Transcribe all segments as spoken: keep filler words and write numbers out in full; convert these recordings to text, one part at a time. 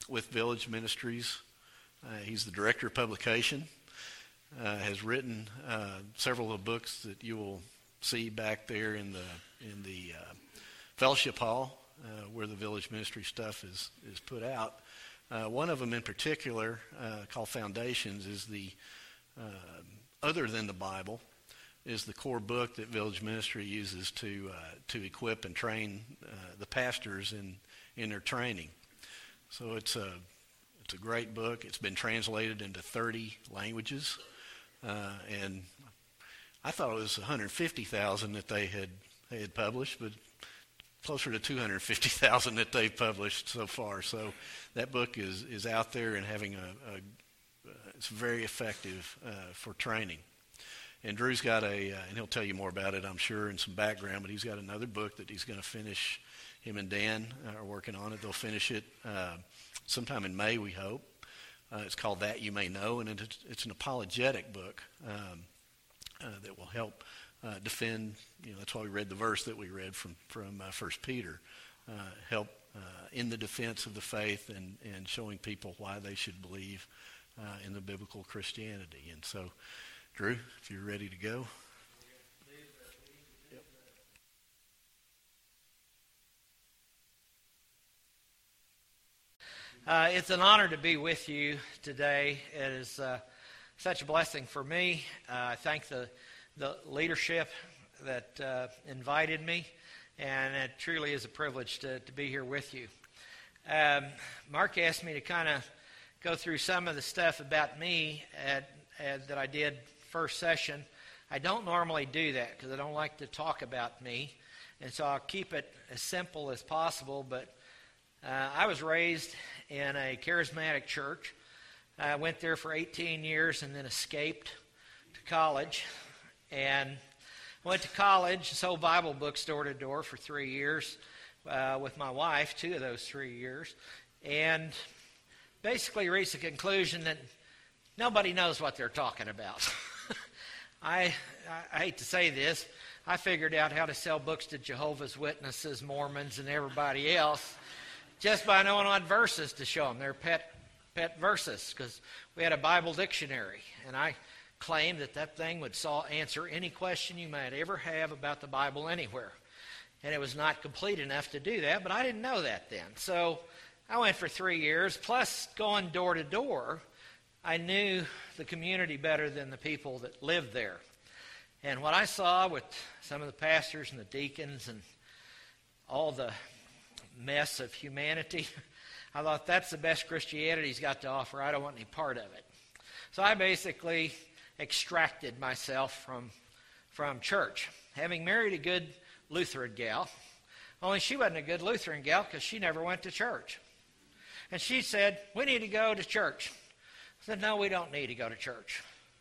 with Village Ministries. Uh, he's the director of publication. Uh, has written uh, several of the books that you will see back there in the in the uh, fellowship hall uh, where the Village Ministry stuff is is put out. Uh, one of them in particular, uh, called Foundations, is the uh, other than the Bible, is the core book that Village Ministry uses to uh, to equip and train uh, the pastors in in their training. So it's a it's a great book. It's been translated into thirty languages. Uh, and I thought it was one hundred fifty thousand that they had they had published, but closer to two hundred fifty thousand that they've published so far. So that book is, is out there and having a, a uh, it's very effective uh, for training. And Drew's got a, uh, and he'll tell you more about it, I'm sure, in some background, but he's got another book that he's going to finish. Him and Dan uh, are working on it. They'll finish it uh, sometime in May, we hope. Uh, it's called That You May Know, and it's, it's an apologetic book um, uh, that will help uh, defend, you know, that's why we read the verse that we read from, from uh, First Peter, uh, help uh, in the defense of the faith and, and showing people why they should believe uh, in the biblical Christianity. And so, Drew, if you're ready to go. Uh, it's an honor to be with you today. It is uh, such a blessing for me. Uh, I thank the the leadership that uh, invited me, and it truly is a privilege to, to be here with you. Um, Mark asked me to kind of go through some of the stuff about me at, at, that I did first session. I don't normally do that because I don't like to talk about me, and so I'll keep it as simple as possible, but Uh, I was raised in a charismatic church. I went there for eighteen years and then escaped to college. And went to college, sold Bible books door to door for three years uh, with my wife, two of those three years. And basically reached the conclusion that nobody knows what they're talking about. I, I, I hate to say this. I figured out how to sell books to Jehovah's Witnesses, Mormons, and everybody else just by knowing what verses to show them. They're pet pet verses because we had a Bible dictionary, and I claimed that that thing would solve, answer any question you might ever have about the Bible anywhere. And it was not complete enough to do that, but I didn't know that then. So I went for three years, plus going door to door. I knew the community better than the people that lived there. And what I saw with some of the pastors and the deacons and all the mess of humanity, I thought that's the best Christianity's got to offer. I don't want any part of it. So I basically extracted myself from from church, having married a good Lutheran gal, only she wasn't a good Lutheran gal because she never went to church. And she said, we need to go to church. I said, no, we don't need to go to church.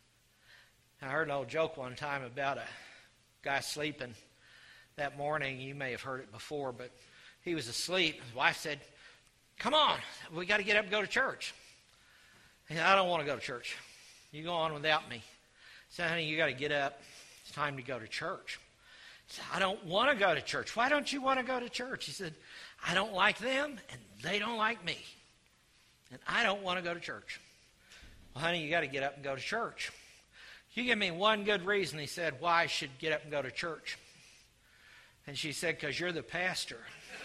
I heard an old joke one time about a guy sleeping that morning. You may have heard it before, but he was asleep. His wife said, come on, we got to get up and go to church. He said, I don't want to go to church. You go on without me. I said, honey, you got to get up. It's time to go to church. He said, I don't want to go to church. Why don't you want to go to church? He said, I don't like them, and they don't like me. And I don't want to go to church. Well, honey, you got to get up and go to church. You give me one good reason, he said, why I should get up and go to church. And she said, because you're the pastor.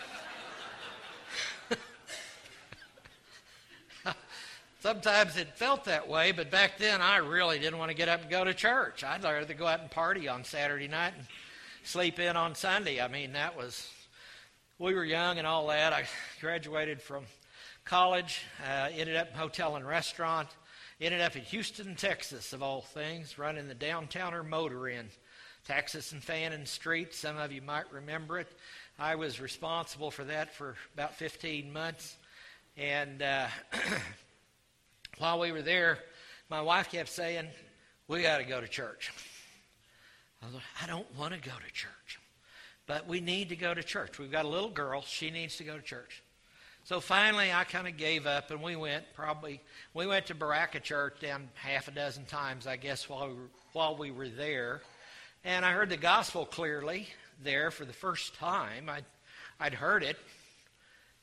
Sometimes it felt that way, but back then I really didn't want to get up and go to church. I'd rather go out and party on Saturday night and sleep in on Sunday. I mean, that was, we were young and all that. I graduated from college, uh, ended up in hotel and restaurant, ended up in Houston, Texas, of all things, running the Downtowner Motor Inn, Texas and Fannin Street. Some of you might remember it. I was responsible for that for about fifteen months. And uh, while we were there, my wife kept saying, we got to go to church. I was like, I don't want to go to church, but we need to go to church. We've got a little girl. She needs to go to church. So finally, I kind of gave up, and we went probably, we went to Baraka Church down half a dozen times, I guess, while we were, while we were there. And I heard the gospel clearly there for the first time. I'd, I'd heard it.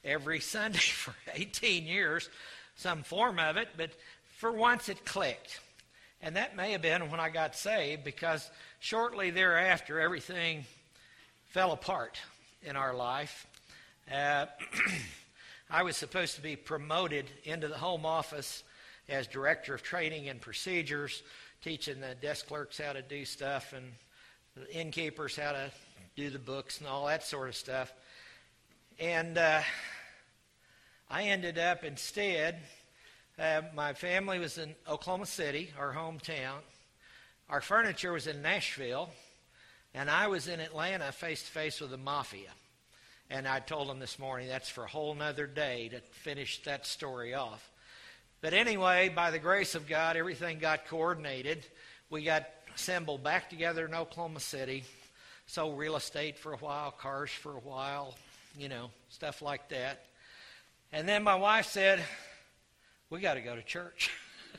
every Sunday for eighteen years, some form of it, but for once it clicked. And that may have been when I got saved, because shortly thereafter everything fell apart in our life. Uh, I was supposed to be promoted into the home office as director of training and procedures, teaching the desk clerks how to do stuff and the innkeepers how to do the books and all that sort of stuff. And uh, I ended up instead, uh, my family was in Oklahoma City, our hometown. Our furniture was in Nashville, and I was in Atlanta face to face with the mafia. And I told them this morning that's for a whole nother day to finish that story off. But anyway, by the grace of God, everything got coordinated. We got assembled back together in Oklahoma City, sold real estate for a while, cars for a while, you know, stuff like that. And then my wife said, we got to go to church.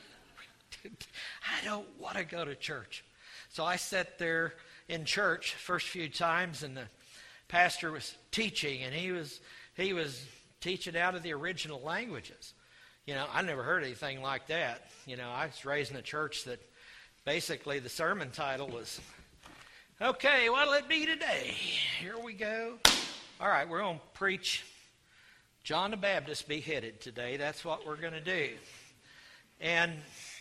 I don't want to go to church. So I sat there in church first few times, and the pastor was teaching, and he was he was teaching out of the original languages. You know, I never heard anything like that. You know, I was raised in a church that basically the sermon title was, okay, what'll it be today? Here we go. All right, we're going to preach John the Baptist beheaded today. That's what we're going to do. And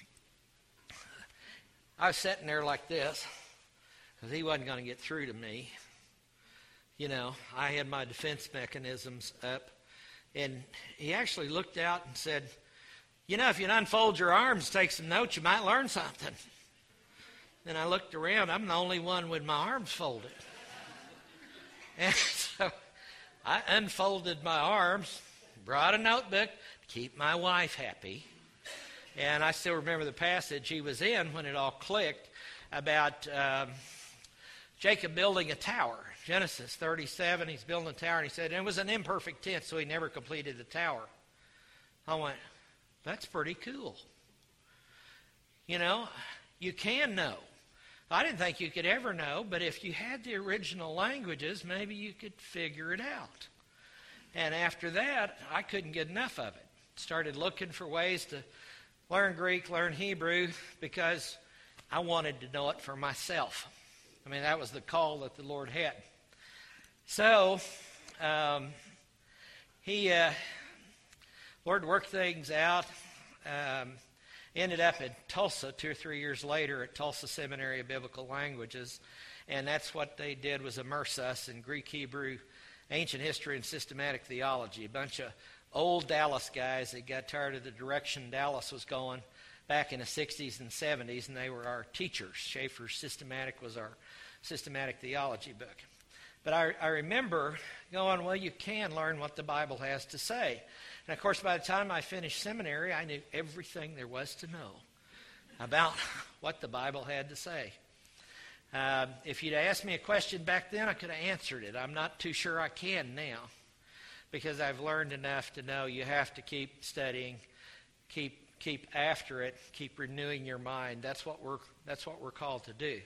I was sitting there like this, because he wasn't going to get through to me. You know, I had my defense mechanisms up. And he actually looked out and said, you know, if you unfold your arms, take some notes, you might learn something. Then I looked around. I'm the only one with my arms folded. And so I unfolded my arms, brought a notebook to keep my wife happy. And I still remember the passage he was in when it all clicked about um, Jacob building a tower. Genesis thirty-seven, he's building a tower, and he said, and it was an imperfect tense, so he never completed the tower. I went, that's pretty cool. You know, you can know. I didn't think you could ever know, but if you had the original languages, maybe you could figure it out. And after that, I couldn't get enough of it. Started looking for ways to learn Greek, learn Hebrew, because I wanted to know it for myself. I mean, that was the call that the Lord had. So, um, he, uh, Lord worked things out. Um, ended up in Tulsa two or three years later at Tulsa Seminary of Biblical Languages, and that's what they did, was immerse us in Greek, Hebrew, ancient history, and systematic theology. A bunch of old Dallas guys that got tired of the direction Dallas was going back in the sixties and seventies, and they were our teachers. Schaeffer's Systematic was our systematic theology book. But I, I remember going, well, you can learn what the Bible has to say. And, of course, by the time I finished seminary, I knew everything there was to know about what the Bible had to say. Uh, if you'd asked me a question back then, I could have answered it. I'm not too sure I can now, because I've learned enough to know you have to keep studying, keep keep after it, keep renewing your mind. That's what we're that's what we're called to do.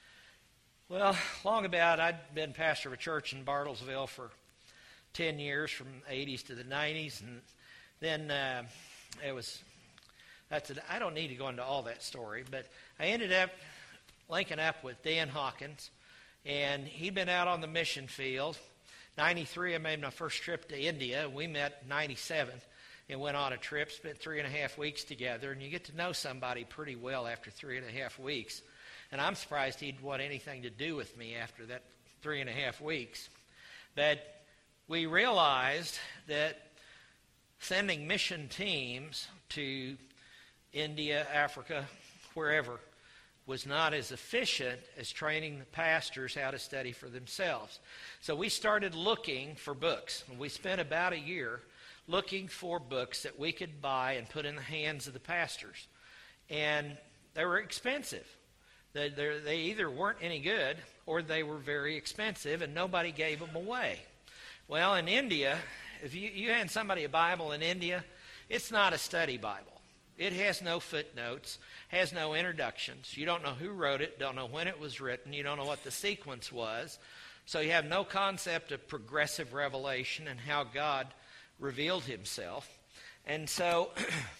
Well, long about, I'd been pastor of a church in Bartlesville for ten years, from the eighties to the nineties, and then uh, it was, that's a, I don't need to go into all that story, but I ended up linking up with Dan Hawkins, and he'd been out on the mission field. ninety-three, I made my first trip to India. We met in ninety-seven and went on a trip, spent three and a half weeks together, and you get to know somebody pretty well after three and a half weeks. And I'm surprised he'd want anything to do with me after that three and a half weeks. But we realized that sending mission teams to India, Africa, wherever, was not as efficient as training the pastors how to study for themselves. So we started looking for books. And we spent about a year looking for books that we could buy and put in the hands of the pastors. And they were expensive. They, they either weren't any good or they were very expensive, and nobody gave them away. Well, in India, if you, you hand somebody a Bible in India, it's not a study Bible. It has no footnotes, has no introductions. You don't know who wrote it, don't know when it was written, you don't know what the sequence was. So you have no concept of progressive revelation and how God revealed himself. And so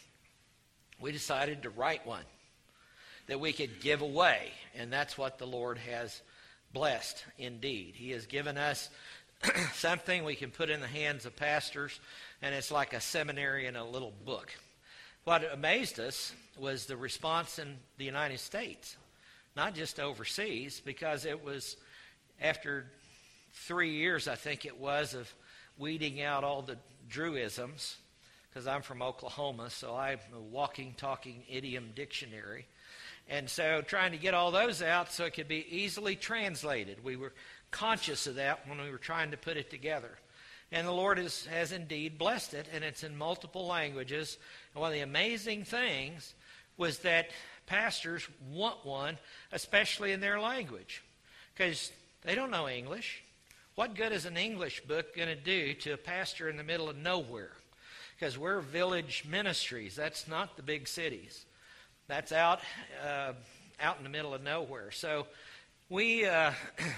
we decided to write one that we could give away. And that's what the Lord has blessed indeed. He has given us something we can put in the hands of pastors, and it's like a seminary in a little book. What amazed us was the response in the United States, not just overseas, because it was after three years, I think it was, of weeding out all the Druisms, because I'm from Oklahoma, so I'm a walking, talking idiom dictionary. And so trying to get all those out so it could be easily translated. We were conscious of that when we were trying to put it together. And the Lord has, has indeed blessed it, and it's in multiple languages. And one of the amazing things was that pastors want one, especially in their language, because they don't know English. What good is an English book going to do to a pastor in the middle of nowhere? Because we're village ministries. That's not the big cities. That's out uh, out in the middle of nowhere. So we uh,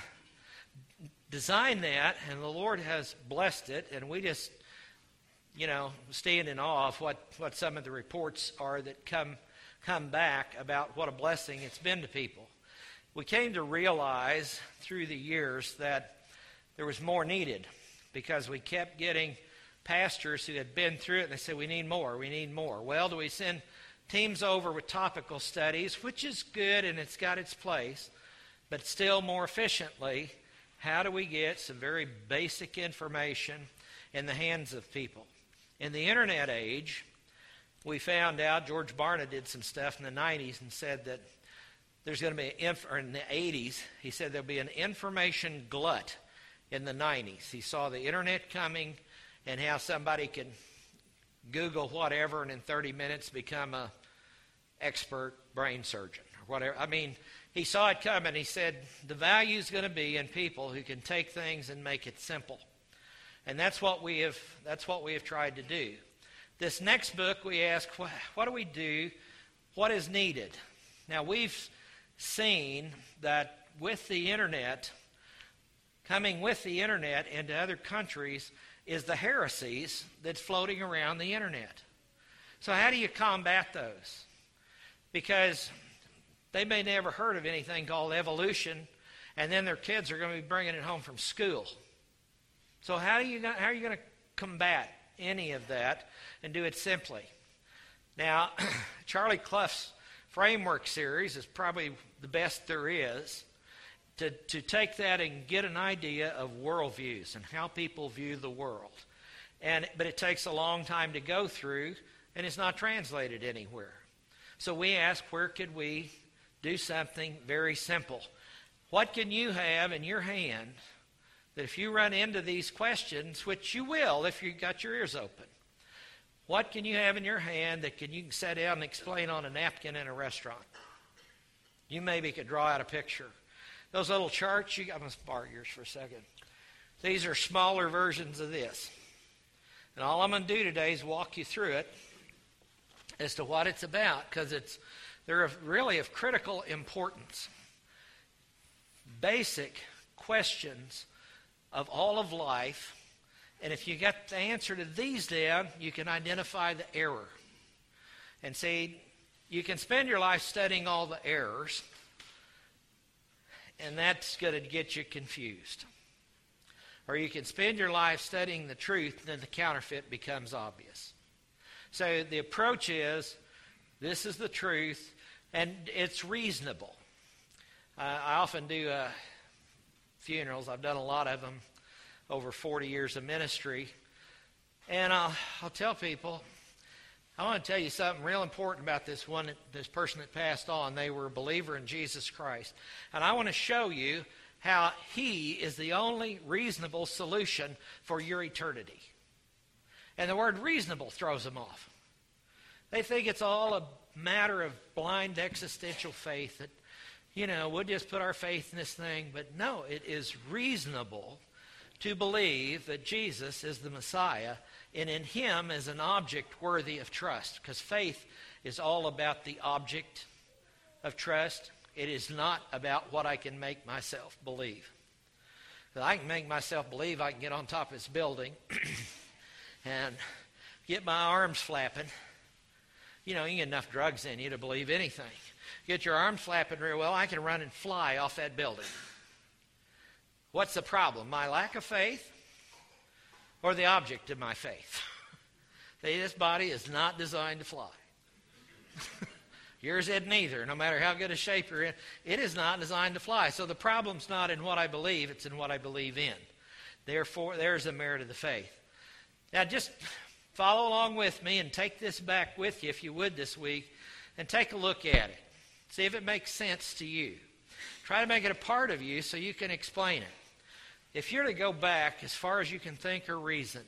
designed that, and the Lord has blessed it, and we just, you know, stand in awe of what, what some of the reports are that come come back about what a blessing it's been to people. We came to realize through the years that there was more needed, because we kept getting pastors who had been through it, and they said, we need more, we need more. Well, do we send teams over with topical studies, which is good and it's got its place, but still more efficiently, how do we get some very basic information in the hands of people? In the internet age, we found out, George Barna did some stuff in the nineties and said that there's going to be, an, or in the eighties, he said there'll be an information glut in the nineties. He saw the internet coming and how somebody could Google whatever and in thirty minutes become a expert brain surgeon or whatever. I mean, he saw it coming. He said the value is going to be in people who can take things and make it simple. And that's what we have that's what we have tried to do. This next book, we ask, what, what do we do? What is needed? Now, we've seen that with the internet, coming with the internet into other countries is the heresies that's floating around the internet. So how do you combat those? Because they may never heard of anything called evolution, and then their kids are going to be bringing it home from school. So how are you how are you going to combat any of that and do it simply? Now, Charlie Clough's Framework series is probably the best there is to, to take that and get an idea of worldviews and how people view the world. And but it takes a long time to go through, and it's not translated anywhere. So we ask, where could we do something very simple? What can you have in your hand that if you run into these questions, which you will if you've got your ears open, what can you have in your hand that can you can sit down and explain on a napkin in a restaurant? You maybe could draw out a picture. Those little charts, you, I'm going to borrow yours for a second. These are smaller versions of this. And all I'm going to do today is walk you through it as to what it's about, because it's they're of, really of critical importance. Basic questions of all of life, and if you get the answer to these down, you can identify the error. And see, you can spend your life studying all the errors, and that's going to get you confused. Or you can spend your life studying the truth, and then the counterfeit becomes obvious. So the approach is, this is the truth, and it's reasonable. Uh, I often do uh, funerals. I've done a lot of them over forty years of ministry. And I'll, I'll tell people, I want to tell you something real important about this one, this person that passed on. They were a believer in Jesus Christ. And I want to show you how he is the only reasonable solution for your eternity. And the word reasonable throws them off. They think it's all a matter of blind existential faith that, you know, we'll just put our faith in this thing. But no, it is reasonable to believe that Jesus is the Messiah, and in him is an object worthy of trust, because faith is all about the object of trust. It is not about what I can make myself believe. If I can make myself believe I can get on top of this building and get my arms flapping. You know, you get enough drugs in you to believe anything. Get your arms flapping real well, I can run and fly off that building. What's the problem? My lack of faith or the object of my faith? See, this body is not designed to fly. Yours isn't either. No matter how good a shape you're in, it is not designed to fly. So the problem's not in what I believe, it's in what I believe in. Therefore, there's the merit of the faith. Now, just follow along with me and take this back with you, if you would, this week, and take a look at it. See if it makes sense to you. Try to make it a part of you so you can explain it. If you're to go back as far as you can think or reason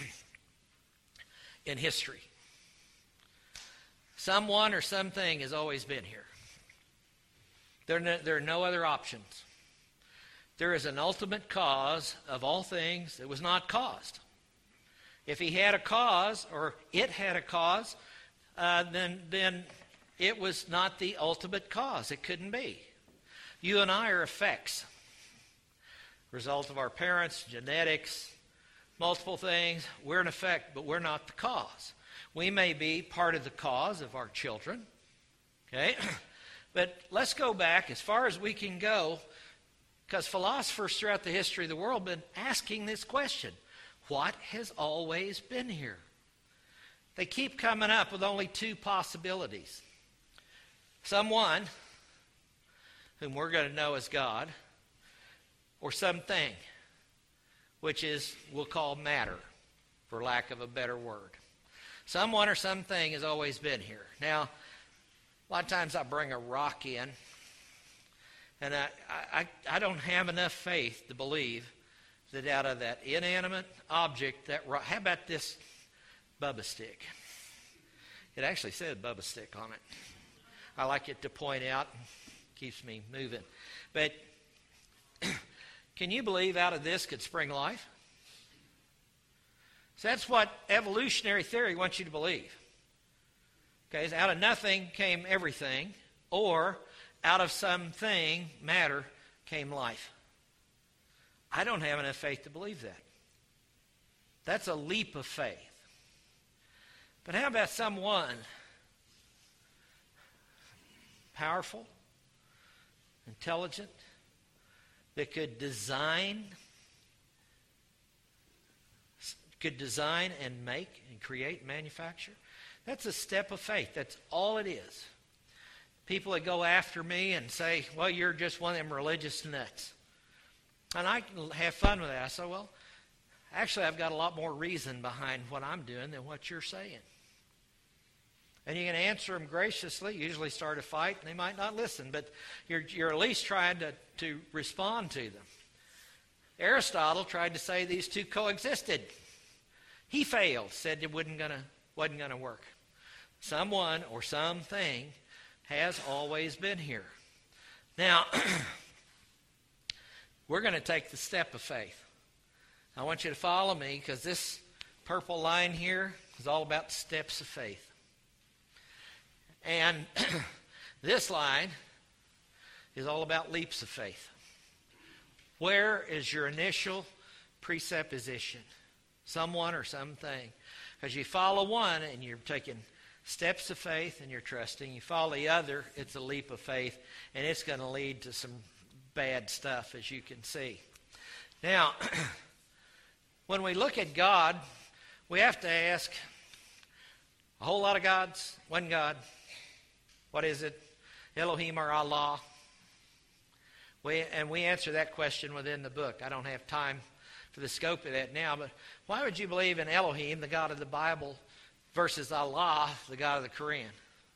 in history, someone or something has always been here. There are, no, there are no other options. There is an ultimate cause of all things that was not caused. If he had a cause, or it had a cause, uh, then, then it was not the ultimate cause. It couldn't be. You and I are effects. Result of our parents, genetics, multiple things. We're an effect, but we're not the cause. We may be part of the cause of our children. Okay? But let's go back as far as we can go, because philosophers throughout the history of the world have been asking this question. What has always been here? They keep coming up with only two possibilities. Someone whom we're going to know as God, or something, which is, we'll call matter, for lack of a better word. Someone or something has always been here. Now, a lot of times I bring a rock in, and I, I, I don't have enough faith to believe that out of that inanimate object, that rock, how about this Bubba stick? It actually said Bubba stick on it. I like it to point out, keeps me moving. But can you believe out of this could spring life? So that's what evolutionary theory wants you to believe. Okay, so out of nothing came everything, or out of something, matter, came life. I don't have enough faith to believe that. That's a leap of faith. But how about someone powerful, intelligent, that could design, could design and make and create and manufacture? That's a step of faith. That's all it is. People that go after me and say, well, you're just one of them religious nuts. And I can have fun with that. I say, well, actually, I've got a lot more reason behind what I'm doing than what you're saying. And you can answer them graciously, usually start a fight, and they might not listen, but you're, you're at least trying to, to respond to them. Aristotle tried to say these two coexisted. He failed, said it wasn't gonna, wasn't gonna work. Someone or something has always been here. Now, we're going to take the step of faith. I want you to follow me, because this purple line here is all about the steps of faith. And this line is all about leaps of faith. Where is your initial presupposition? Someone or something. Because you follow one and you're taking steps of faith and you're trusting. You follow the other, it's a leap of faith, and it's going to lead to some bad stuff, as you can see. Now, when we look at God, we have to ask a whole lot of gods, one God. What is it? Elohim or Allah? We, and we answer that question within the book. I don't have time for the scope of that now, but why would you believe in Elohim, the God of the Bible, versus Allah, the God of the Quran?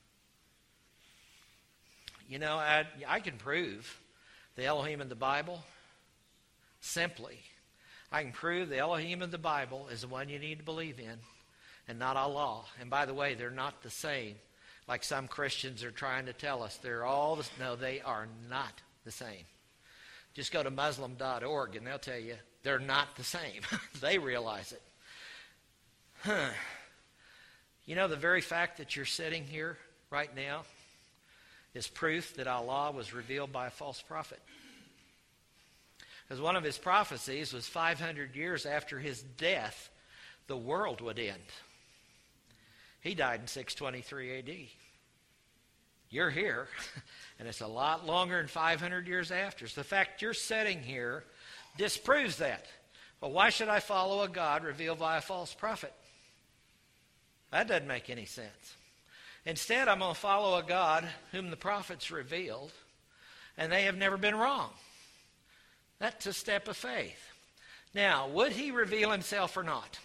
You know, I, I can prove the Elohim in the Bible simply. I can prove the Elohim of the Bible is the one you need to believe in, and not Allah. And by the way, they're not the same, like some Christians are trying to tell us. They're all the, no, they are not the same. Just go to Muslim dot org and they'll tell you they're not the same. They realize it. Huh. You know, the very fact that you're sitting here right now is proof that Allah was revealed by a false prophet. Because one of his prophecies was five hundred years after his death, the world would end. He died in six twenty-three A D. You're here, and it's a lot longer than five hundred years after. So the fact you're sitting here disproves that. Well, why should I follow a God revealed by a false prophet? That doesn't make any sense. Instead, I'm going to follow a God whom the prophets revealed, and they have never been wrong. That's a step of faith. Now, would he reveal himself or not?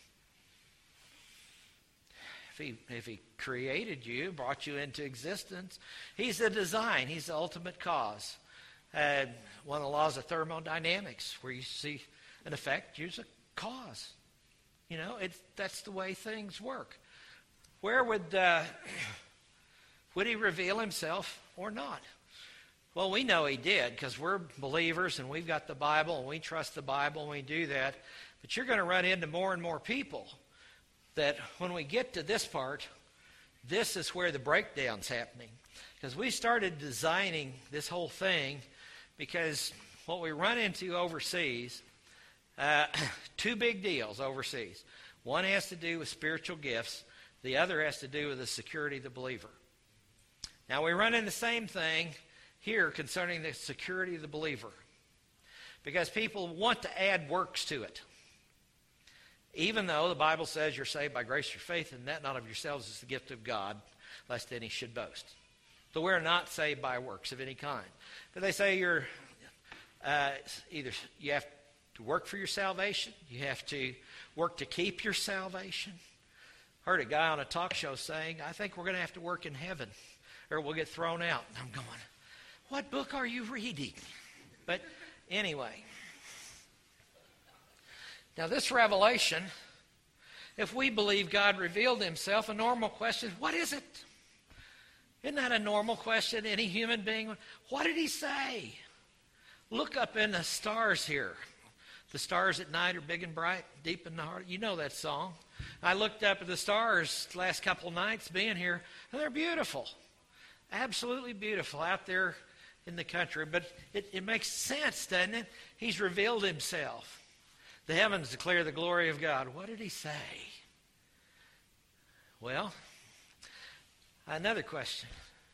If he, if he created you, brought you into existence, he's the design. He's the ultimate cause. Uh, one of the laws of thermodynamics, where you see an effect, use a cause. You know, it's, that's the way things work. Where would, uh, would he reveal himself or not? Well, we know he did because we're believers and we've got the Bible and we trust the Bible and we do that. But you're going to run into more and more people that when we get to this part, this is where the breakdown's happening. Because we started designing this whole thing because what we run into overseas, uh, two big deals overseas. One has to do with spiritual gifts. The other has to do with the security of the believer. Now, we run into the same thing here concerning the security of the believer. Because people want to add works to it. Even though the Bible says you're saved by grace through faith, and that not of yourselves is the gift of God, lest any should boast. So we're not saved by works of any kind. But they say you're uh, either you have to work for your salvation, you have to work to keep your salvation. Heard a guy on a talk show saying, I think we're going to have to work in heaven, or we'll get thrown out. I'm going, what book are you reading? But anyway. Now this revelation, if we believe God revealed himself, a normal question is, what is it? Isn't that a normal question any human being? What did he say? Look up in the stars here. The stars at night are big and bright, deep in the heart. You know that song. I looked up at the stars the last couple of nights being here, and they're beautiful. Absolutely beautiful out there in the country. But it, it makes sense, doesn't it? He's revealed himself. The heavens declare the glory of God. What did he say? Well, another question.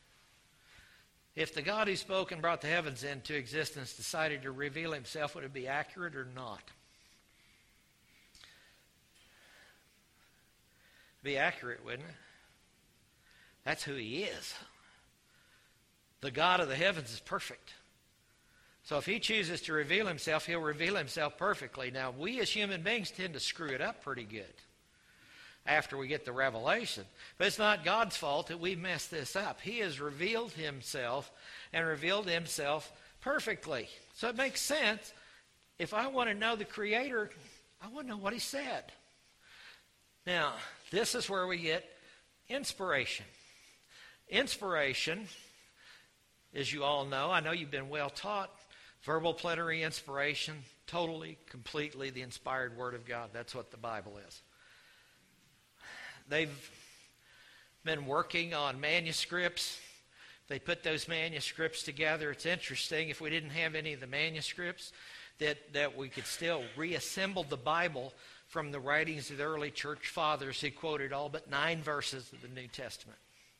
If the God who spoke and brought the heavens into existence decided to reveal himself, would it be accurate or not? Be accurate, wouldn't it? That's who he is. The God of the heavens is perfect. So if he chooses to reveal himself, he'll reveal himself perfectly. Now, we as human beings tend to screw it up pretty good after we get the revelation. But it's not God's fault that we mess this up. He has revealed himself and revealed himself perfectly. So it makes sense. If I want to know the Creator, I want to know what he said. Now, this is where we get inspiration. Inspiration, as you all know, I know you've been well taught, verbal plenary inspiration, totally, completely the inspired Word of God. That's what the Bible is. They've been working on manuscripts. They put those manuscripts together. It's interesting, if we didn't have any of the manuscripts, that, that we could still reassemble the Bible from the writings of the early church fathers who quoted all but nine verses of the New Testament.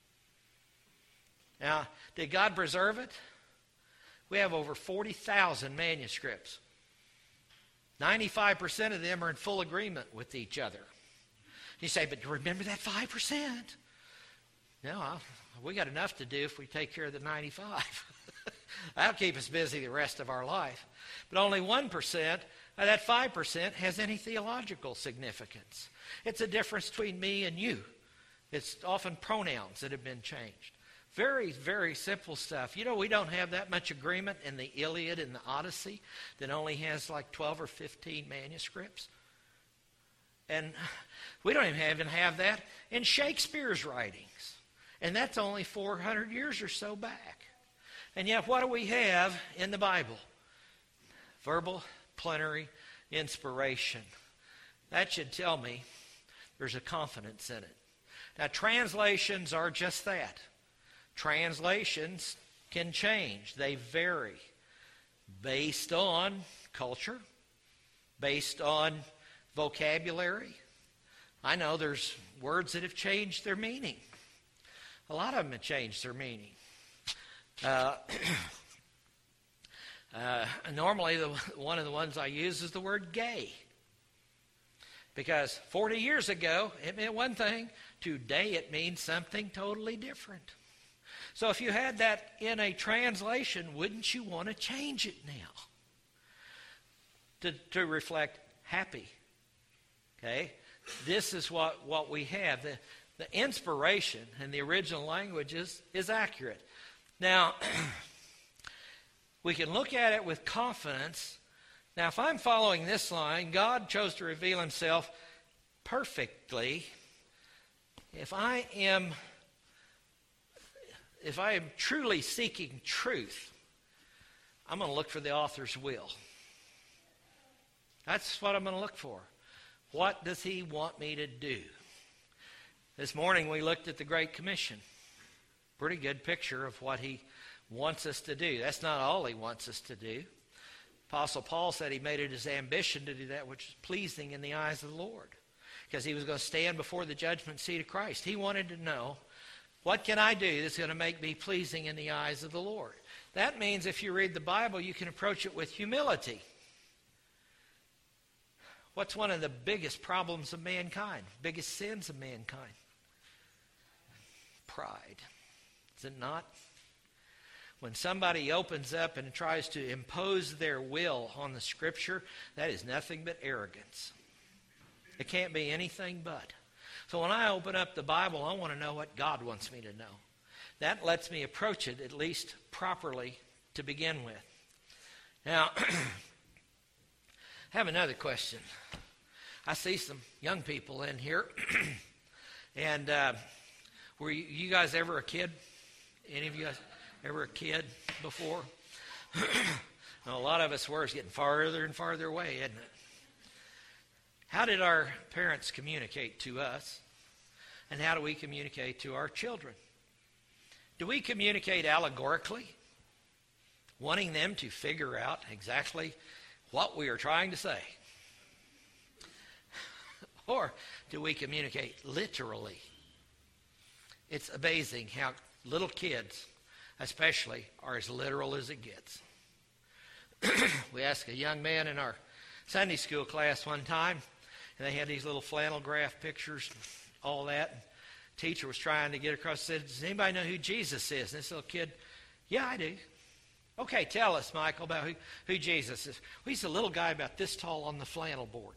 Now, did God preserve it? We have over forty thousand manuscripts. ninety-five percent of them are in full agreement with each other. You say, but remember that five percent? No, I'll, we got enough to do if we take care of the ninety-five. That'll keep us busy the rest of our life. But only one percent of that five percent has any theological significance. It's a difference between me and you. It's often pronouns that have been changed. Very, very simple stuff. You know, we don't have that much agreement in the Iliad and the Odyssey that only has like twelve or fifteen manuscripts. And we don't even have, even have that in Shakespeare's writings. And that's only four hundred years or so back. And yet what do we have in the Bible? Verbal, plenary, inspiration. That should tell me there's a confidence in it. Now, translations are just that. Translations can change. They vary based on culture, based on vocabulary, I know there's words that have changed their meaning. A lot of them have changed their meaning. Uh, uh, normally, the, one of the ones I use is the word gay. Because forty years ago, it meant one thing. Today, it means something totally different. So if you had that in a translation, wouldn't you want to change it now? To, to reflect happy. Okay? This is what, what we have. The, the inspiration in the original language is, is accurate. Now, we can look at it with confidence. Now, if I'm following this line, God chose to reveal himself perfectly. If I am, if I am truly seeking truth, I'm going to look for the author's will. That's what I'm going to look for. What does he want me to do? This morning we looked at the Great Commission. Pretty good picture of what he wants us to do. That's not all he wants us to do. Apostle Paul said he made it his ambition to do that which is pleasing in the eyes of the Lord, because he was going to stand before the judgment seat of Christ. He wanted to know, what can I do that's going to make me pleasing in the eyes of the Lord? That means if you read the Bible, you can approach it with humility. What's one of the biggest problems of mankind? Biggest sins of mankind? Pride. Is it not? When somebody opens up and tries to impose their will on the Scripture, that is nothing but arrogance. It can't be anything but. So when I open up the Bible, I want to know what God wants me to know. That lets me approach it at least properly to begin with. Now, I have another question. I see some young people in here. and uh, were you, you guys ever a kid? Any of you guys ever a kid before? Well, a lot of us were. It's getting farther and farther away, isn't it? How did our parents communicate to us? And how do we communicate to our children? Do we communicate allegorically, wanting them to figure out exactly what we are trying to say? Or do we communicate literally? It's amazing how little kids, especially, are as literal as it gets. We asked a young man in our Sunday school class one time, and they had these little flannel graph pictures, all that. And the teacher was trying to get across, said, does anybody know who Jesus is? And this little kid, yeah, I do. Okay, tell us, Michael, about who, who Jesus is. Well, he's a little guy about this tall on the flannel board.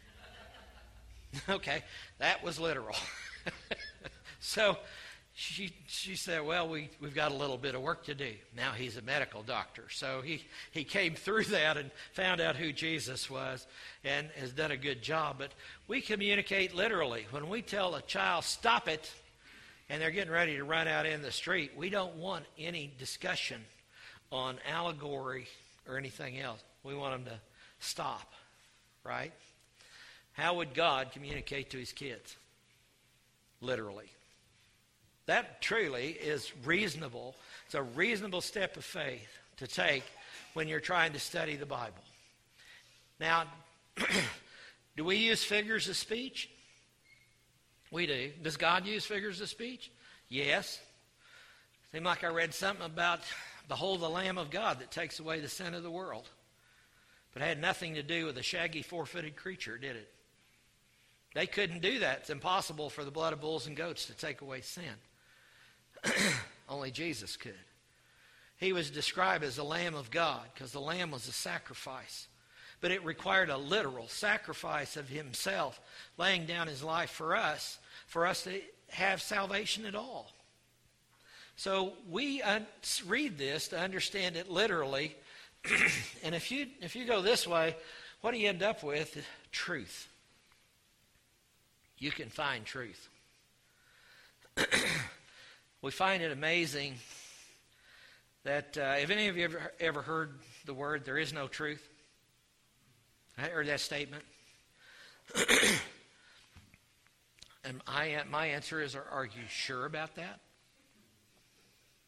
Okay, that was literal. So she she said, well, we, we've got a little bit of work to do. Now he's a medical doctor. So he, he came through that and found out who Jesus was and has done a good job. But we communicate literally. When we tell a child, stop it, and they're getting ready to run out in the street, we don't want any discussion on allegory or anything else. We want them to stop, right? How would God communicate to his kids? Literally. That truly is reasonable. It's a reasonable step of faith to take when you're trying to study the Bible. Now, do we use figures of speech? We do. Does God use figures of speech? Yes. Seemed like I read something about, behold the Lamb of God that takes away the sin of the world. But it had nothing to do with a shaggy four-footed creature, did it? They couldn't do that. It's impossible for the blood of bulls and goats to take away sin. Only Jesus could. He was described as the Lamb of God because the lamb was a sacrifice. But it required a literal sacrifice of himself, laying down his life for us, for us to have salvation at all. So we un- read this to understand it literally. And if you if you go this way, what do you end up with? Truth. You can find truth. We find it amazing that, uh, have any of you ever, ever heard the word, there is no truth? I heard that statement. And I, my answer is, are, are you sure about that?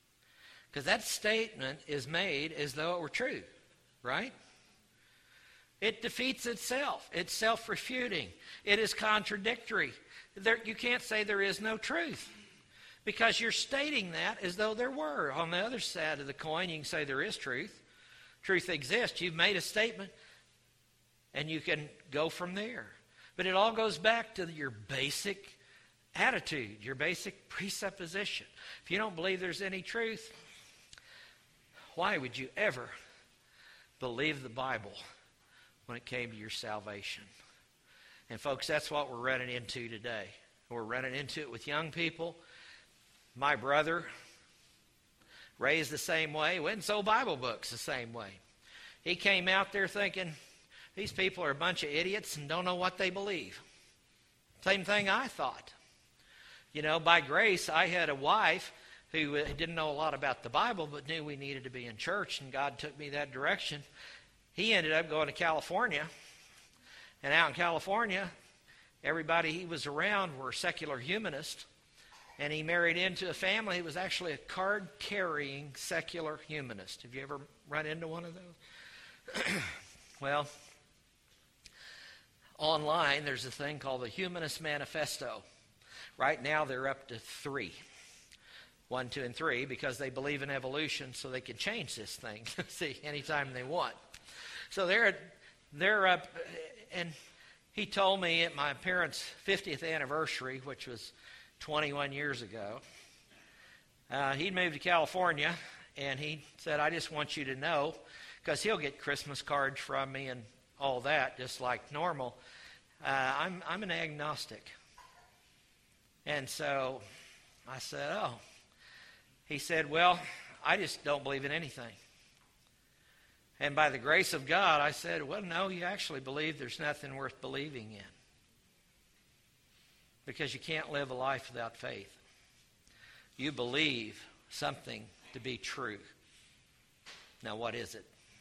Because that statement is made as though it were true, right? It defeats itself. It's self-refuting. It is contradictory. There, you can't say there is no truth because you're stating that as though there were. On the other side of the coin, you can say there is truth. Truth exists. You've made a statement, and you can go from there. But it all goes back to your basic attitude, your basic presupposition. If you don't believe there's any truth, why would you ever believe the Bible when it came to your salvation? And folks, that's what we're running into today. We're running into it with young people. My brother, raised the same way, went and sold Bible books the same way. He came out there thinking, these people are a bunch of idiots and don't know what they believe. Same thing I thought. You know, by grace, I had a wife who didn't know a lot about the Bible but knew we needed to be in church, and God took me that direction. He ended up going to California, and out in California, everybody he was around were secular humanists, and he married into a family who was actually a card-carrying secular humanist. Have you ever run into one of those? Well, online there's a thing called the Humanist Manifesto. Right now they're up to three. One, two, and three, because they believe in evolution, so they can change this thing, see, anytime they want. So they're they're up, and he told me at my parents' fiftieth anniversary, which was twenty-one years ago, uh, he'd moved to California, and he said, I just want you to know, because he'll get Christmas cards from me and all that, just like normal. Uh, I'm I'm an agnostic. And so I said, oh. He said, well, I just don't believe in anything. And by the grace of God, I said, well, no, you actually believe there's nothing worth believing in. Because you can't live a life without faith. You believe something to be true. Now, what is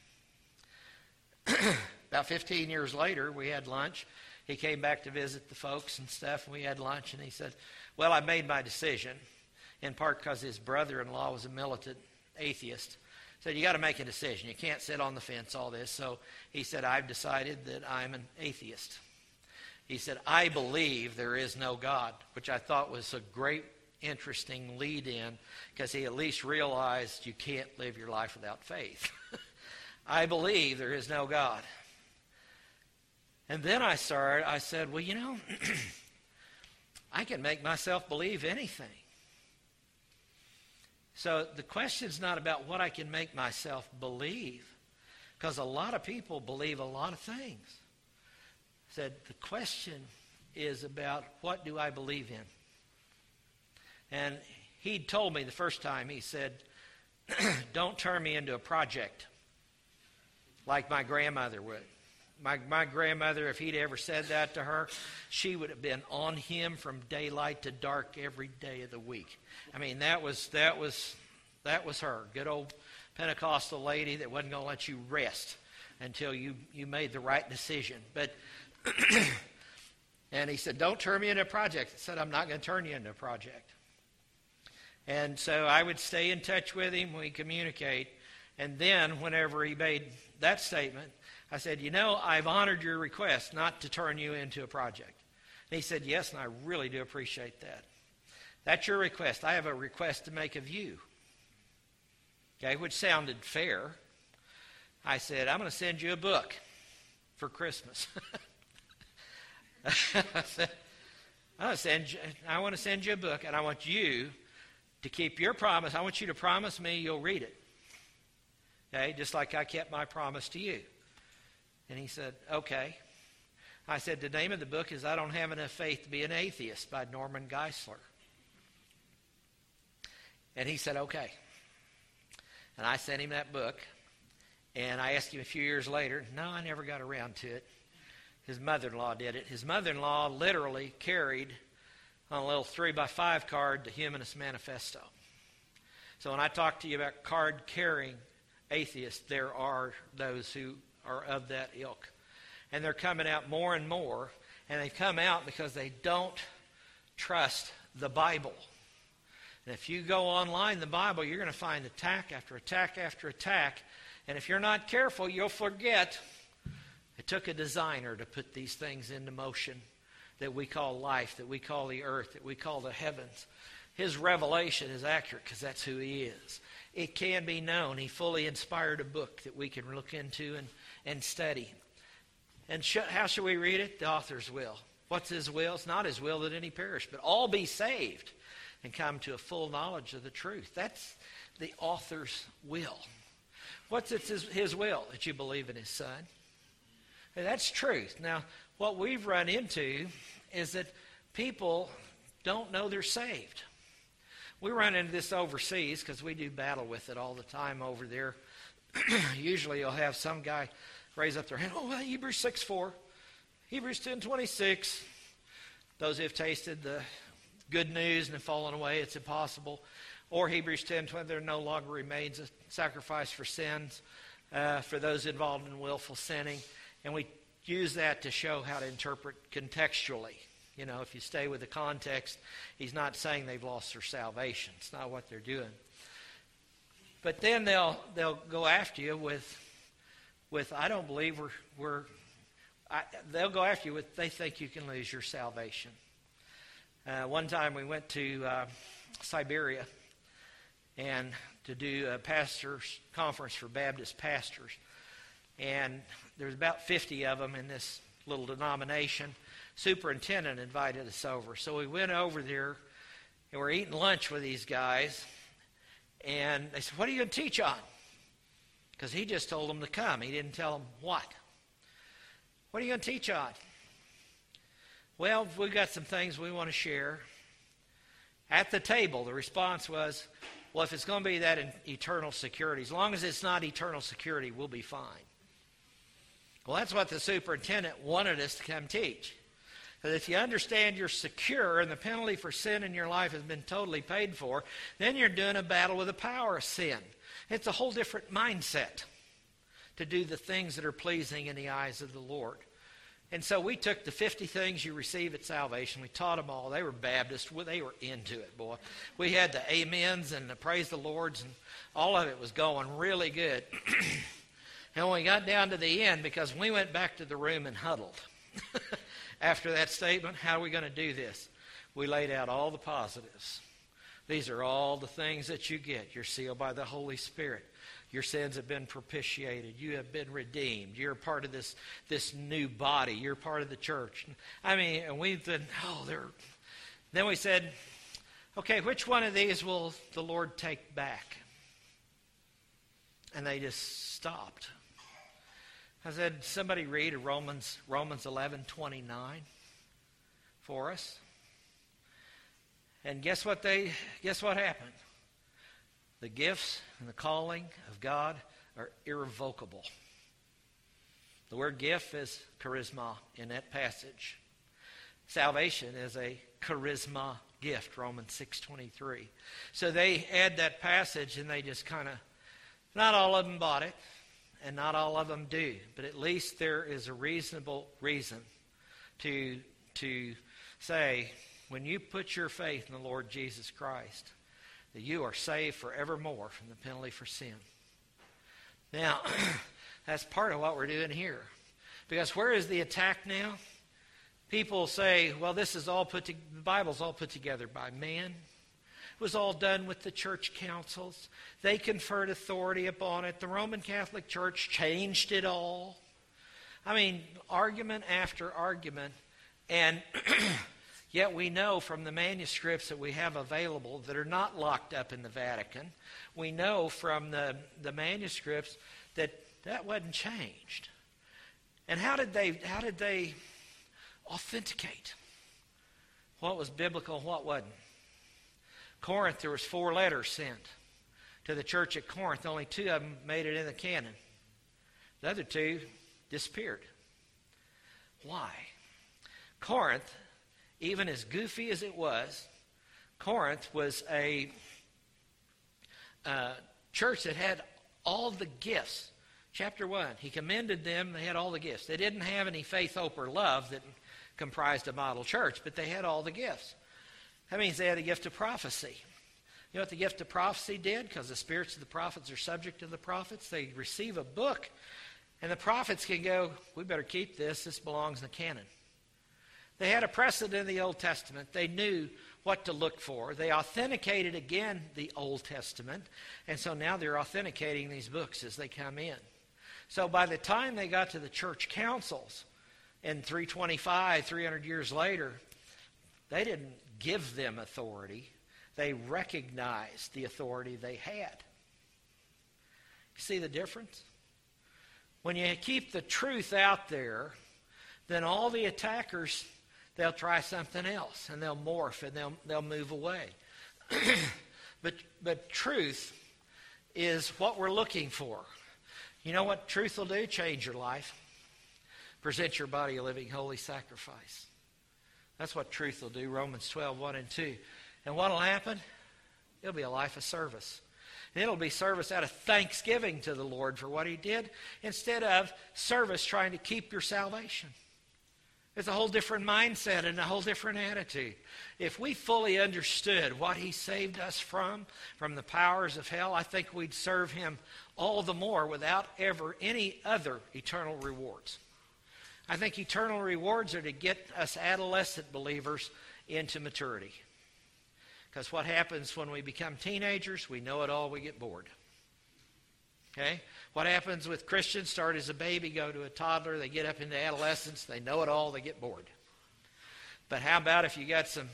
it? About fifteen years later, we had lunch. He came back to visit the folks and stuff, and we had lunch, and he said, well, I made my decision, in part because his brother-in-law was a militant atheist. He said, you got to make a decision. You can't sit on the fence, all this. So he said, I've decided that I'm an atheist. He said, I believe there is no God, which I thought was a great, interesting lead-in, because he at least realized you can't live your life without faith. I believe there is no God. And then I started, I said, well, you know, I can make myself believe anything. So the question's not about what I can make myself believe, because a lot of people believe a lot of things. I said, the question is about what do I believe in? And he told me the first time, he said, don't turn me into a project like my grandmother would. My my grandmother, if he'd ever said that to her, she would have been on him from daylight to dark every day of the week. I mean, that was that was that was her. Good old Pentecostal lady that wasn't going to let you rest until you, you made the right decision. But and he said, don't turn me into a project. I said, I'm not going to turn you into a project. And so I would stay in touch with him. We communicate. And then whenever he made that statement, I said, you know, I've honored your request not to turn you into a project. And he said, yes, and I really do appreciate that. That's your request. I have a request to make of you. Okay, which sounded fair. I said, I'm going to send you a book for Christmas. I said, I want to send you, I want to send you a book, and I want you to keep your promise. I want you to promise me you'll read it. Okay, just like I kept my promise to you. And he said, okay. I said, the name of the book is I Don't Have Enough Faith to Be an Atheist by Norman Geisler. And he said, okay. And I sent him that book. And I asked him a few years later. No, I never got around to it. His mother-in-law did it. His mother-in-law literally carried on a little three by five card the Humanist Manifesto. So when I talk to you about card-carrying atheists, there are those who are of that ilk. And they're coming out more and more. And they come out because they don't trust the Bible. And if you go online, the Bible, you're going to find attack after attack after attack. And if you're not careful, you'll forget It took a designer to put these things into motion that we call life, that we call the earth, that we call the heavens. His revelation is accurate because that's who he is. It can be known. He fully inspired a book that we can look into and, and study. And sh- how should we read it? The author's will. What's his will? It's not his will that any perish, but all be saved and come to a full knowledge of the truth. That's the author's will. What's his, his will? That you believe in his Son. And that's truth. Now, what we've run into is that people don't know they're saved. We run into this overseas because we do battle with it all the time over there. Usually you'll have some guy raise up their hand, oh, well, Hebrews six four, Hebrews ten twenty-six. Those who have tasted the good news and have fallen away, it's impossible. Or Hebrews ten twenty, there no longer remains a sacrifice for sins uh, for those involved in willful sinning. And we use that to show how to interpret contextually. You know, if you stay with the context, he's not saying they've lost their salvation. It's not what they're doing. But then they'll they'll go after you with, with I don't believe we're, we're I, they'll go after you with, they think you can lose your salvation. Uh, one time we went to uh, Siberia and to do a pastor's conference for Baptist pastors. And there was about fifty of them in this little denomination. Superintendent invited us over. So we went over there, and we're eating lunch with these guys. And they said, what are you going to teach on? Because he just told them to come. He didn't tell them what. What are you going to teach on? Well, we've got some things we want to share. At the table, the response was, well, if it's going to be that in eternal security, as long as it's not eternal security, we'll be fine. Well, that's what the superintendent wanted us to come teach. Because if you understand you're secure and the penalty for sin in your life has been totally paid for, then you're doing a battle with the power of sin. It's a whole different mindset to do the things that are pleasing in the eyes of the Lord. And so we took the fifty things you receive at salvation. We taught them all. They were Baptist. They were into it, boy. We had the amens and the praise the Lords, and all of it was going really good. And when we got down to the end, because we went back to the room and huddled after that statement, how are we going to do this? We laid out all the positives. These are all the things that you get. You're sealed by the Holy Spirit. Your sins have been propitiated. You have been redeemed. You're part of this, this new body. You're part of the church. I mean, and we've been, oh, they're... Then we said, okay, which one of these will the Lord take back? And they just stopped. I said, somebody read Romans Romans eleven twenty-nine for us. And guess what they guess what happened? The gifts and the calling of God are irrevocable. The word gift is charisma in that passage. Salvation is a charisma gift, Romans six twenty-three. So they add that passage and they just kind of, not all of them bought it. And not all of them do, but at least there is a reasonable reason to, to say, when you put your faith in the Lord Jesus Christ, that you are saved forevermore from the penalty for sin. Now, that's part of what we're doing here. Because where is the attack now? People say, well, this is all put to, the Bible's all put together by man. It was all done with the church councils. They conferred authority upon it. The Roman Catholic Church changed it all. I mean, argument after argument. And yet we know from the manuscripts that we have available that are not locked up in the Vatican, we know from the, the manuscripts that that wasn't changed. And how did they, how did they authenticate what was biblical and what wasn't? Corinth, there was four letters sent to the church at Corinth. Only two of them made it in the canon. The other two disappeared. Why? Corinth, even as goofy as it was, Corinth was a uh, church that had all the gifts. Chapter one, he commended them. They had all the gifts. They didn't have any faith, hope, or love that comprised a model church, but they had all the gifts. That means they had a gift of prophecy. You know what the gift of prophecy did? Because the spirits of the prophets are subject to the prophets. They receive a book, And the prophets can go, we better keep this. This belongs in the canon. They had a precedent in the Old Testament. They knew what to look for. They authenticated again the Old Testament. And so now they're authenticating these books as they come in. So by the time they got to the church councils in three twenty-five, three hundred years later, they didn't give them authority. They recognized the authority they had. You see the difference? When you keep the truth out there, then all the attackers, they'll try something else, and they'll morph, and they'll they'll move away. but but truth is what we're looking for. You know what truth will do? Change your life. Present your body a living, holy sacrifice. That's what truth will do, Romans twelve, one and two. And what will happen? It'll be a life of service. And it'll be service out of thanksgiving to the Lord for what he did, instead of service trying to keep your salvation. It's a whole different mindset and a whole different attitude. If we fully understood what he saved us from, from the powers of hell, I think we'd serve him all the more without ever any other eternal rewards. I think eternal rewards are to get us adolescent believers into maturity. Because what happens when we become teenagers, we know it all, we get bored. Okay? What happens with Christians, start as a baby, go to a toddler, they get up into adolescence, they know it all, they get bored. But how about if you got some,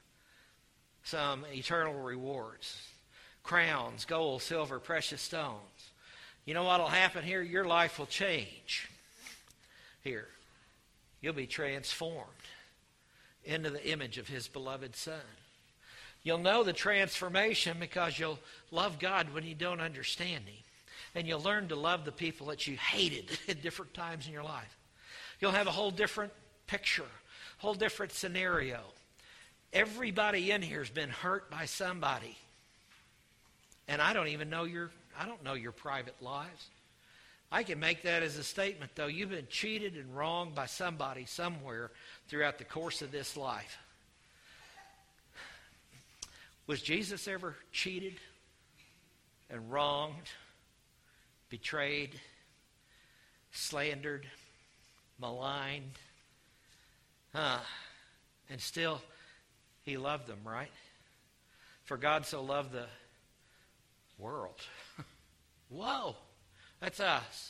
some eternal rewards? Crowns, gold, silver, precious stones. You know what will happen here? Your life will change. Here. You'll be transformed into the image of his beloved Son. You'll know the transformation because you'll love God when you don't understand him. And you'll learn to love the people that you hated at different times in your life. You'll have a whole different picture, whole different scenario. Everybody in here has been hurt by somebody. And I don't even know your, I don't know your private lives. I can make that as a statement, though. You've been cheated and wronged by somebody somewhere throughout the course of this life. Was Jesus ever cheated and wronged, betrayed, slandered, maligned? Huh. And still, he loved them, right? For God so loved the world. Whoa, that's us.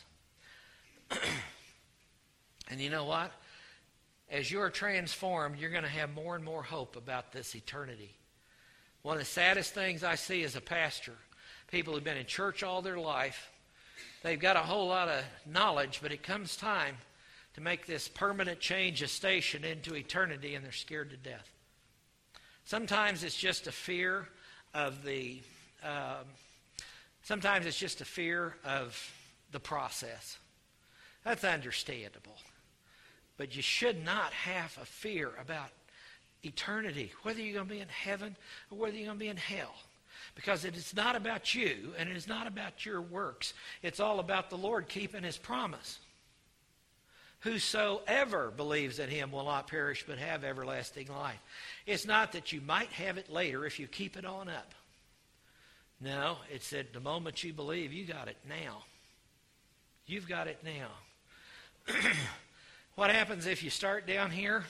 And you know what? As you're transformed, you're going to have more and more hope about this eternity. One of the saddest things I see as a pastor, people who've been in church all their life, they've got a whole lot of knowledge, but it comes time to make this permanent change of station into eternity, and they're scared to death. Sometimes it's just a fear of the, um, sometimes it's just a fear of the process. That's understandable. But you should not have a fear about eternity, whether you're going to be in heaven or whether you're going to be in hell. Because it is not about you and it is not about your works. It's all about the Lord keeping his promise. Whosoever believes in him will not perish but have everlasting life. It's not that you might have it later if you keep it on up. No, it's that the moment you believe, you got it now. You've got it now. What happens if you start down here?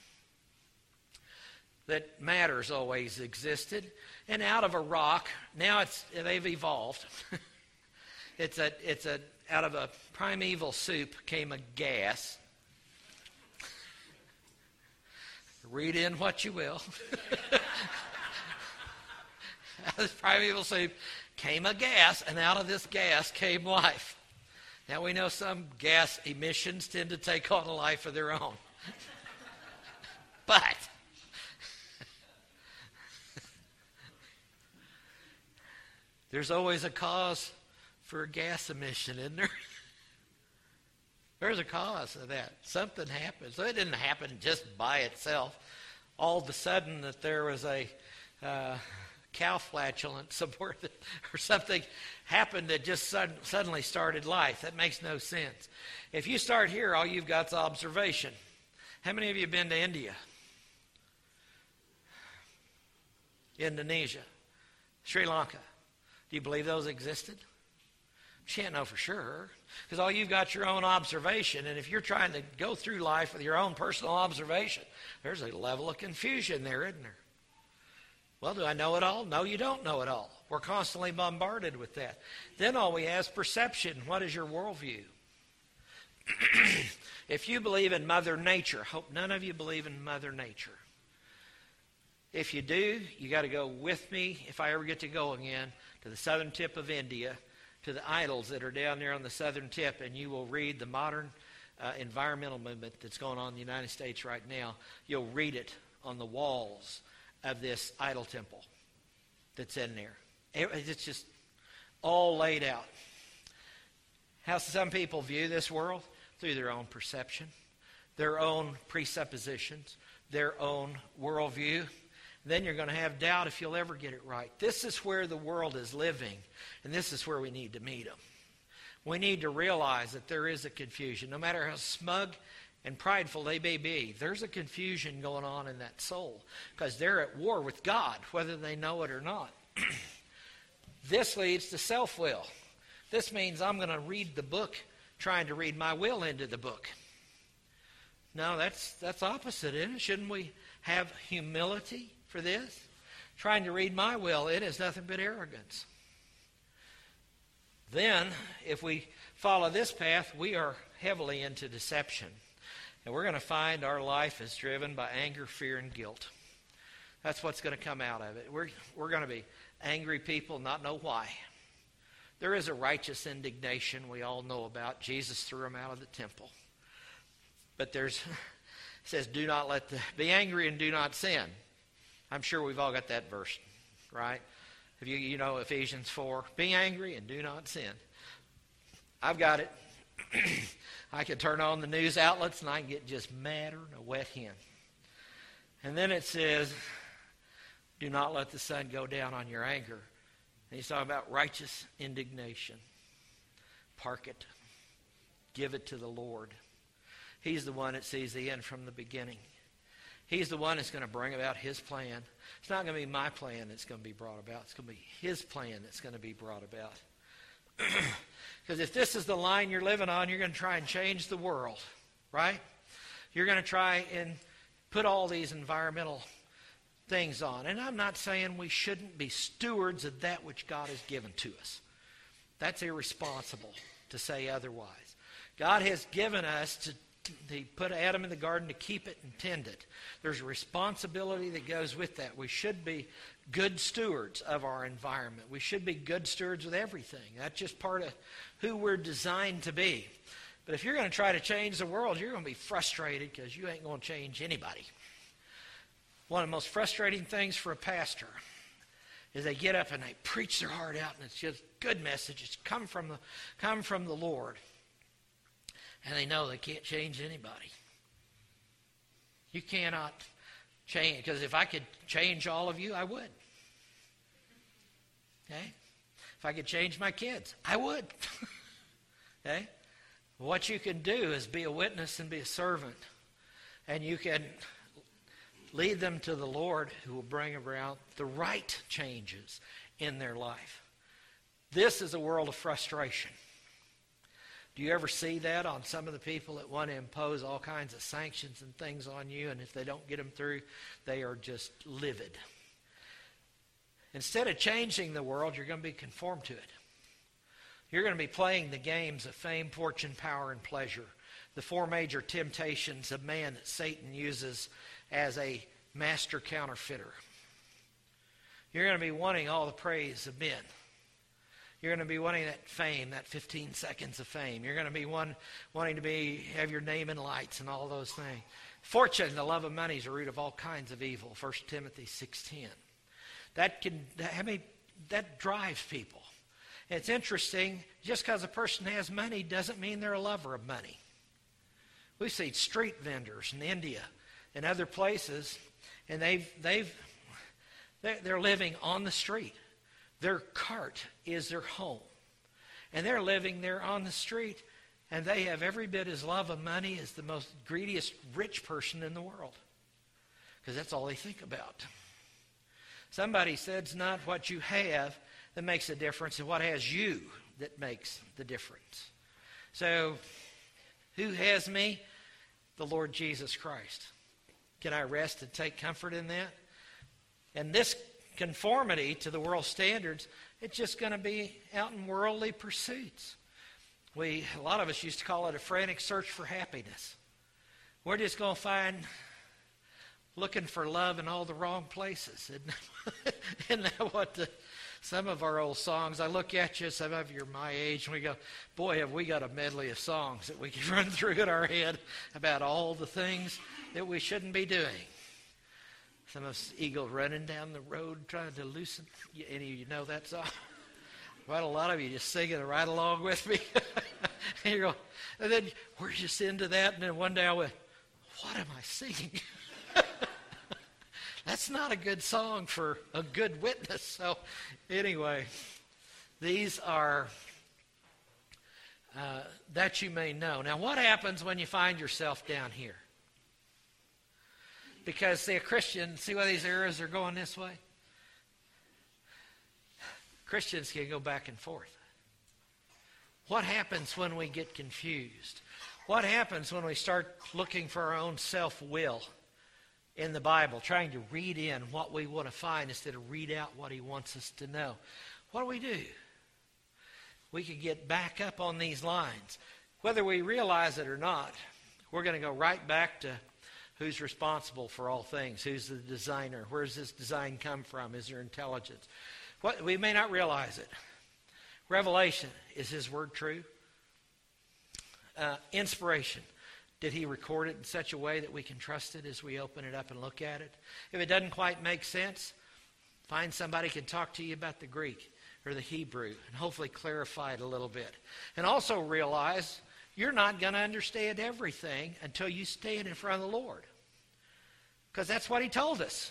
That matter's always existed, and out of a rock, now it's they've evolved. it's a it's a out of a primeval soup came a gas. Read in what you will. Out of this primeval soup came a gas, and out of this gas came life. Now we know some gas emissions tend to take on a life of their own. But there's always a cause for a gas emission, isn't there? There's a cause of that. Something happened. So it didn't happen just by itself. All of a sudden that there was a uh, cow flatulence somewhere that, or something happened that just sudden, suddenly started life. That makes no sense. If you start here, all you've got is observation. How many of you have been to India? Indonesia? Sri Lanka? Do you believe those existed? But you can't know for sure, because all you've got your own observation, and if you're trying to go through life with your own personal observation, there's a level of confusion there, isn't there? Well, do I know it all? No, you don't know it all. We're constantly bombarded with that. Then all we have is perception. What is your worldview? If you believe in Mother Nature, hope none of you believe in Mother Nature. If you do, you got to go with me, if I ever get to go again, to the southern tip of India, to the idols that are down there on the southern tip, and you will read the modern uh, environmental movement that's going on in the United States right now. You'll read it on the walls of this idol temple that's in there. It's just all laid out. How some people view this world? Through their own perception, their own presuppositions, their own worldview. Then you're going to have doubt if you'll ever get it right. This is where the world is living, and this is where we need to meet them. We need to realize that there is a confusion. No matter how smug and prideful they may be, there's a confusion going on in that soul because they're at war with God, whether they know it or not. This leads to self-will. This means I'm going to read the book trying to read my will into the book. No, that's that's opposite, isn't it? Shouldn't we have humility for this? Trying to read my will, it is nothing but arrogance. Then, if we follow this path, we are heavily into deception. And we're going to find our life is driven by anger, fear, and guilt. That's what's going to come out of it. We're, we're going to be angry people, not know why. There is a righteous indignation we all know about. Jesus threw them out of the temple. But there's, it says, do not let the, be angry and do not sin. I'm sure we've all got that verse, right? If you, you know Ephesians four, be angry and do not sin. I've got it. I can turn on the news outlets and I can get just madder than a wet hen. And then it says, do not let the sun go down on your anger. And he's talking about righteous indignation. Park it. Give it to the Lord. He's the one that sees the end from the beginning. He's the one that's going to bring about his plan. It's not going to be my plan that's going to be brought about. It's going to be his plan that's going to be brought about. Because if this is the line you're living on, you're going to try and change the world, right? You're going to try and put all these environmental things on. And I'm not saying we shouldn't be stewards of that which God has given to us. That's irresponsible to say otherwise. God has given us to He put Adam in the garden to keep it and tend it. There's a responsibility that goes with that. We should be good stewards of our environment. We should be good stewards with everything. That's just part of who we're designed to be. But if you're going to try to change the world, you're going to be frustrated because you ain't going to change anybody. One of the most frustrating things for a pastor is they get up and they preach their heart out, and it's just good message. It's come from the, come from the Lord. And they know they can't change anybody. You cannot change, because if I could change all of you, I would. Okay? If I could change my kids, I would. Okay? What you can do is be a witness and be a servant. And you can lead them to the Lord, who will bring about the right changes in their life. This is a world of frustration. Do you ever see that on some of the people that want to impose all kinds of sanctions and things on you, and if they don't get them through, they are just livid? Instead of changing the world, you're going to be conformed to it. You're going to be playing the games of fame, fortune, power, and pleasure. The four major temptations of man that Satan uses as a master counterfeiter. You're going to be wanting all the praise of men. You're going to be wanting that fame, that fifteen seconds of fame. You're going to be one, wanting to be have your name in lights and all those things. Fortune, the love of money, is the root of all kinds of evil. First Timothy six ten. That can how many, that drives people. And it's interesting, just because a person has money doesn't mean they're a lover of money. We see street vendors in India and other places, and they've they've they're living on the street. Their cart is their home. And they're living there on the street, and they have every bit as love of money as the most greediest rich person in the world. Because that's all they think about. Somebody said it's not what you have that makes a difference, it's what has you that makes the difference. So, who has me? The Lord Jesus Christ. Can I rest and take comfort in that? And this conformity to the world standards, it's just going to be out in worldly pursuits. We, a lot of us used to call it a frantic search for happiness. We're just going to find looking for love in all the wrong places. Isn't, isn't that what the, some of our old songs, I look at you, some of you are my age, and we go, boy, have we got a medley of songs that we can run through in our head about all the things that we shouldn't be doing. Some of us eagles running down the road trying to loosen. Any of you know that song? Quite a lot of you just singing it right along with me. And you go, and then we're just into that, and then one day I went, what am I singing? That's not a good song for a good witness. So anyway, these are uh, that you may know. Now, what happens when you find yourself down here? Because, see, a Christian, see why these arrows are going this way? Christians can go back and forth. What happens when we get confused? What happens when we start looking for our own self-will in the Bible, trying to read in what we want to find instead of read out what he wants us to know? What do we do? We could get back up on these lines. Whether we realize it or not, we're going to go right back to who's responsible for all things. Who's the designer? Where does this design come from? Is there intelligence? What, we may not realize it. Revelation, is his word true? Uh, inspiration. Did he record it in such a way that we can trust it as we open it up and look at it? If it doesn't quite make sense, find somebody who can talk to you about the Greek or the Hebrew and hopefully clarify it a little bit. And also realize you're not going to understand everything until you stand in front of the Lord. Because that's what he told us.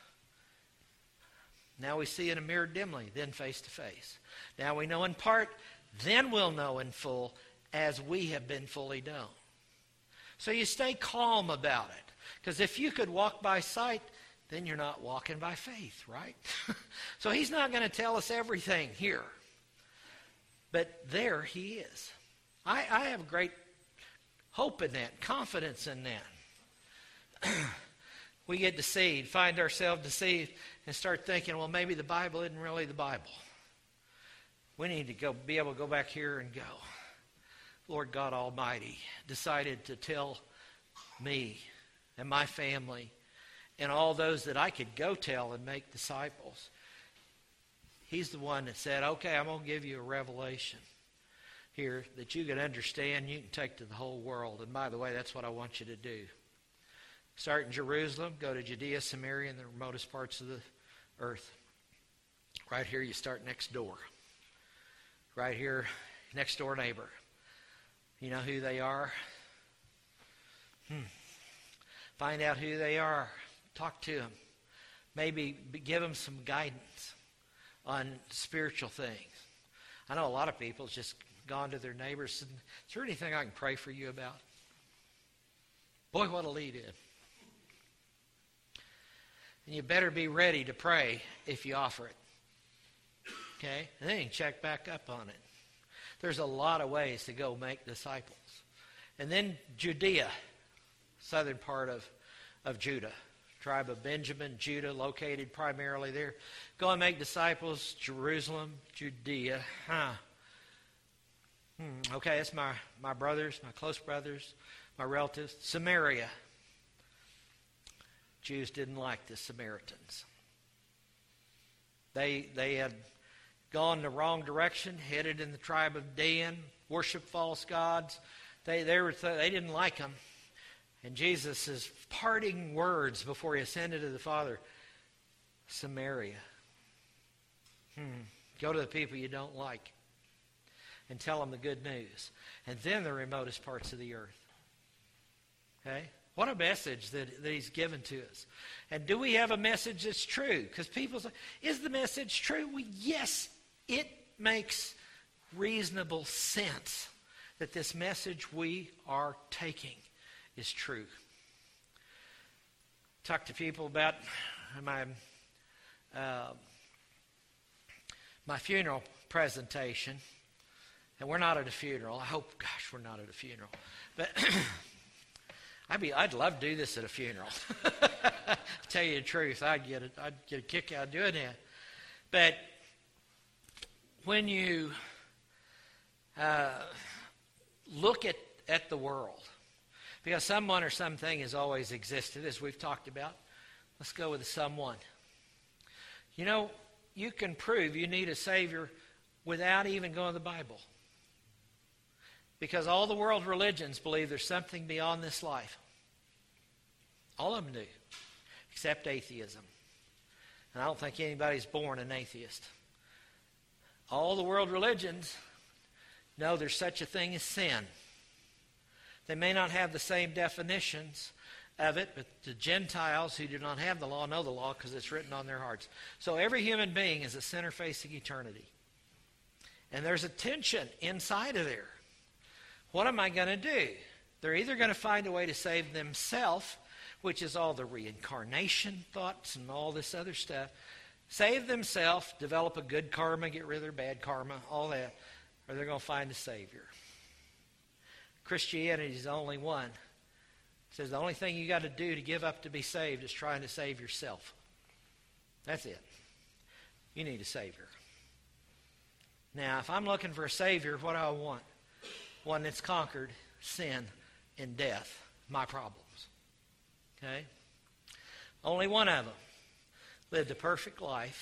Now we see in a mirror dimly, then face to face. Now we know in part, then we'll know in full as we have been fully known. So you stay calm about it. Because if you could walk by sight, then you're not walking by faith, right? So he's not going to tell us everything here. But there he is. I, I have great hope in that, confidence in that. We get deceived, find ourselves deceived, and start thinking, well, maybe the Bible isn't really the Bible. We need to go be able to go back here and go, Lord God Almighty decided to tell me and my family and all those that I could go tell and make disciples. He's the one that said, okay, I'm going to give you a revelation here that you can understand, you can take to the whole world. And by the way, that's what I want you to do. Start in Jerusalem, go to Judea, Samaria, and the remotest parts of the earth. Right here, you start next door. Right here, next door neighbor. You know who they are? Hmm. Find out who they are. Talk to them. Maybe give them some guidance on spiritual things. I know a lot of people just gone to their neighbors and, is there anything I can pray for you about? Boy, what a lead in. And you better be ready to pray if you offer it. Okay? And then you can check back up on it. There's a lot of ways to go make disciples. And then Judea, southern part of, of Judah. Tribe of Benjamin, Judah, located primarily there. Go and make disciples, Jerusalem, Judea. Huh. Hmm. Okay, that's my, my brothers, my close brothers, my relatives. Samaria. Jews didn't like the Samaritans. They they had gone the wrong direction, headed in the tribe of Dan, worshiped false gods. They they were they didn't like them. And Jesus' parting words before he ascended to the Father, Samaria. Hmm. Go to the people you don't like and tell them the good news. And then the remotest parts of the earth. Okay? What a message that, that he's given to us. And do we have a message that's true? Because people say, is the message true? Well, yes, it makes reasonable sense that this message we are taking is true. Talk to people about my uh, my funeral presentation. And we're not at a funeral. I hope, gosh, we're not at a funeral. But I'd be, I'd love to do this at a funeral. To tell you the truth, I'd get a, I'd get a kick out of doing that. But when you uh, look at, at the world, because someone or something has always existed, as we've talked about, let's go with the someone. You know, you can prove you need a Savior without even going to the Bible. Because all the world religions believe there's something beyond this life. All of them do, except atheism. And I don't think anybody's born an atheist. All the world religions know there's such a thing as sin. They may not have the same definitions of it, but the Gentiles who do not have the law know the law because it's written on their hearts. So every human being is a sinner facing eternity. And there's a tension inside of there. What am I going to do? They're either going to find a way to save themselves, which is all the reincarnation thoughts and all this other stuff. Save themselves, develop a good karma, get rid of their bad karma, all that. Or they're going to find a Savior. Christianity is the only one. It says the only thing you got to do to give up to be saved is trying to save yourself. That's it. You need a Savior. Now, if I'm looking for a Savior, what do I want? One that's conquered sin and death, my problems. Okay? Only one of them lived a perfect life,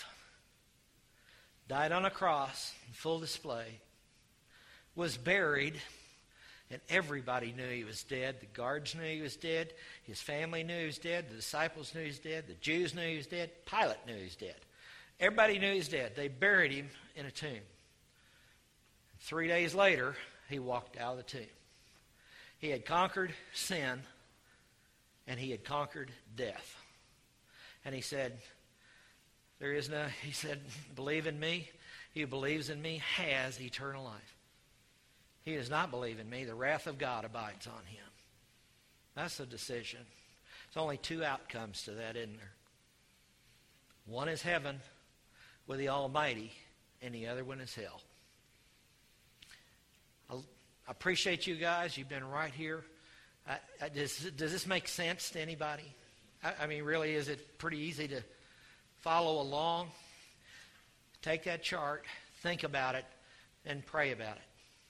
died on a cross in full display, was buried, and everybody knew he was dead. The guards knew he was dead. His family knew he was dead. The disciples knew he was dead. The Jews knew he was dead. Pilate knew he was dead. Everybody knew he was dead. They buried him in a tomb. Three days later, he walked out of the tomb. He had conquered sin, and he had conquered death. And he said, there is no, he said, believe in me. He who believes in me has eternal life. He does not believe in me, the wrath of God abides on him. That's the decision. There's only two outcomes to that, isn't there? One is heaven with the Almighty, and the other one is hell. I appreciate you guys. You've been right here. I, I, does, does this make sense to anybody? I, I mean, really, is it pretty easy to follow along? Take that chart, think about it, and pray about it.